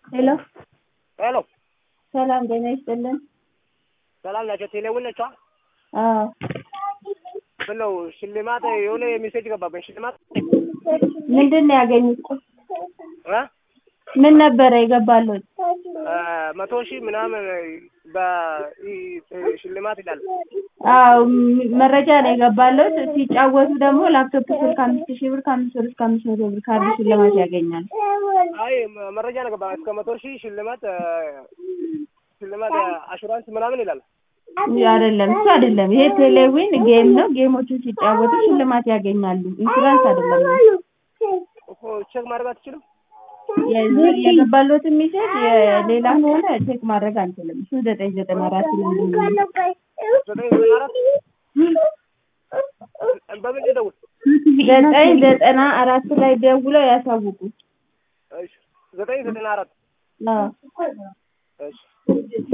ሄሎ ሄሎ ሰላም ጤና ይስጥልን። ሰላም ናቸው። ቴሌውን ነቻ አዎ ብለው ሽልማት የሆነ ሜሴጅ ገባብኝ። ሽልማት ምንድነው ያገኙት? እ ምን ነበር የገባሉት? 100,000 ምናምን በሽልማት ይላል። አዎ መረጃ ነው የገባሉት። ሲጫወቱ ደግሞ ላፕቶፕ ስልክ 5000 ብር ከ5 ብር እስከ 500 ብር ካርድ ሽልማት ያገኛል። አይ መረጃ ነው ገባ እስከ 100,000 ሽልማት አሹራንስ ምናምን ይላል። አይደለም እሱ አይደለም። ይሄ ቴሌዊን ጌም ነው። ጌሞችን ሲጫወቱ ሽልማት ያገኛሉ። ኢንሹራንስ አይደለም። እኮ ቼክ ማድረግ አትችልም? የገባሉትን ሜሴጅ የሌላ ከሆነ ቼክ ማድረግ አንችልም። እሱ 994 ነው። 994 በምን ደውል 994 ላይ ደውለው ያሳውቁ። እሺ 994 አዎ እሺ